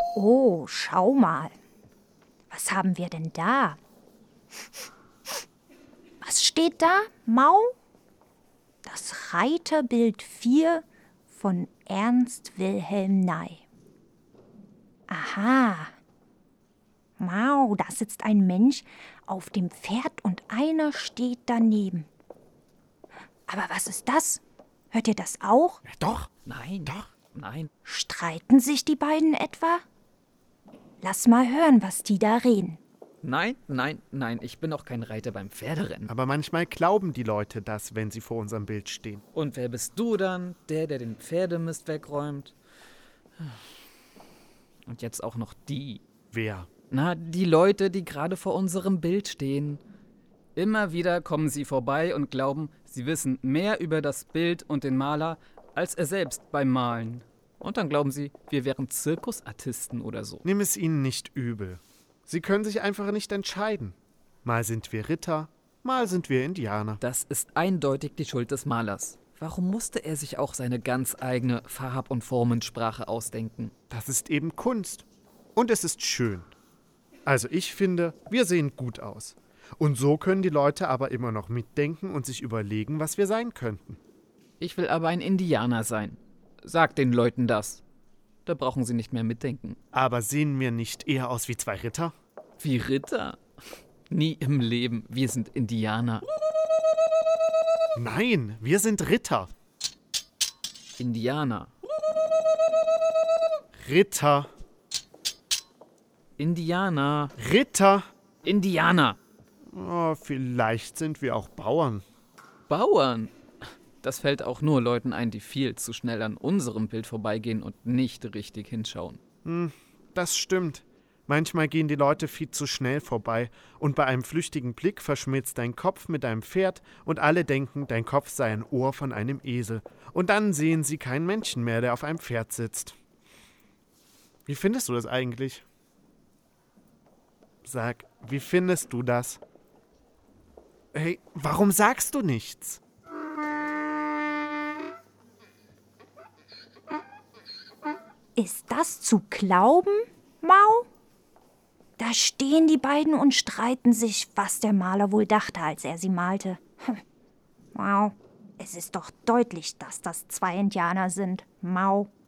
Oh, schau mal. Was haben wir denn da? Was steht da, Mau? Das Reiterbild 4 von Ernst Wilhelm Ney. Aha. Mau, da sitzt ein Mensch auf dem Pferd und einer steht daneben. Aber was ist das? Hört ihr das auch? Doch. Nein. Streiten sich die beiden etwa? Lass mal hören, was die da reden. Nein, ich bin auch kein Reiter beim Pferderennen. Aber manchmal glauben die Leute das, wenn sie vor unserem Bild stehen. Und wer bist du dann? Der den Pferdemist wegräumt? Und jetzt auch noch die. Wer? Na, die Leute, die gerade vor unserem Bild stehen. Immer wieder kommen sie vorbei und glauben, sie wissen mehr über das Bild und den Maler als er selbst beim Malen. Und dann glauben sie, wir wären Zirkusartisten oder so. Nimm es ihnen nicht übel. Sie können sich einfach nicht entscheiden. Mal sind wir Ritter, mal sind wir Indianer. Das ist eindeutig die Schuld des Malers. Warum musste er sich auch seine ganz eigene Farb- und Formensprache ausdenken? Das ist eben Kunst. Und es ist schön. Also ich finde, wir sehen gut aus. Und so können die Leute aber immer noch mitdenken und sich überlegen, was wir sein könnten. Ich will aber ein Indianer sein. Sag den Leuten das. Da brauchen sie nicht mehr mitdenken. Aber sehen wir nicht eher aus wie zwei Ritter? Wie Ritter? Nie im Leben. Wir sind Indianer. Nein, wir sind Ritter. Indianer. Ritter. Indianer. Ritter. Indianer. Oh, vielleicht sind wir auch Bauern. Bauern. Das fällt auch nur Leuten ein, die viel zu schnell an unserem Bild vorbeigehen und nicht richtig hinschauen. Das stimmt. Manchmal gehen die Leute viel zu schnell vorbei und bei einem flüchtigen Blick verschmilzt dein Kopf mit deinem Pferd und alle denken, dein Kopf sei ein Ohr von einem Esel. Und dann sehen sie keinen Menschen mehr, der auf einem Pferd sitzt. Wie findest du das eigentlich? Sag, wie findest du das? Hey, warum sagst du nichts? Ist das zu glauben, Mau? Da stehen die beiden und streiten sich, was der Maler wohl dachte, als er sie malte. Mau, es ist doch deutlich, dass das zwei Indianer sind, Mau.